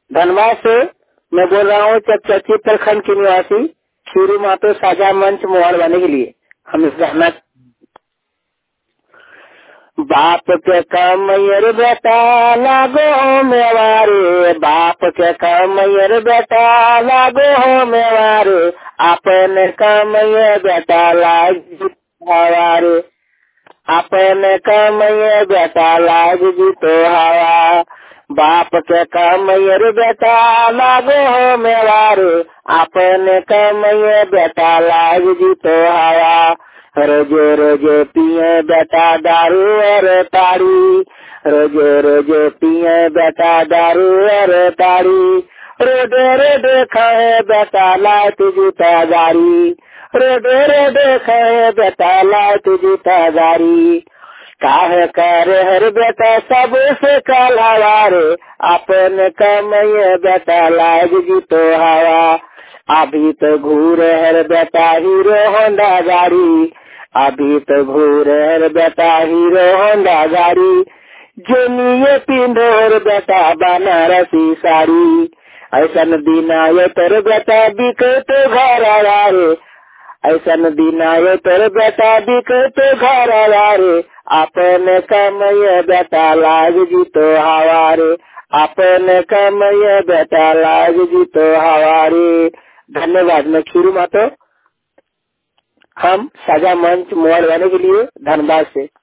धनबाद से मैं बोल रहा हूँ चकचकी प्रखंड के निवासी खीरू मातो साझा मंच मोहर बने के लिए हम इस गाना। बाप के कमैयर बेटा लागो मेवारे, बाप के कमैयर बेटा लागो मेवारे, अपन कमैया बेटा लाग हवारे, अपन कमैया बेटा लाग जीतो हवा। बाप के कमैयर बेटा लागो मेवारे, अपन कमैया बेटा लाग जीतो हवा। रोजे रोजे पिए बेटा दारू और ताड़ी, रोजे रोजे पिए बेटा दारू और ताड़ी, रोडे रोडे खाए बेटा लात जूता गाड़ी, रोडे रोडे खाए बेटा लात जूता गाड़ी। काहे करे हर बेटा सबसे कलवारे, अपन कमैया बेटा लाग जीतो हवा। अभी तो घूर हर बेटा हीरो होंडा गाड़ी, अभी तो घूर हर बेटा हीरो होंडा गाड़ी, जोनिए पिंडोर बेटा बनारसी साड़ी। ऐसन दिन आयो तोर बेटा बिके तो घर आवारे, ऐसन दिन आयो तोर बेटा बिके तो घर आवारे, अपन कमैया बेटा लाग जीतो हवारे, अपन कमैया बेटा लाग जीतो हवारे। धन्यवाद। मैं खीरू मातो, हम साझा मंच मोहर बने के लिए धनबाद से।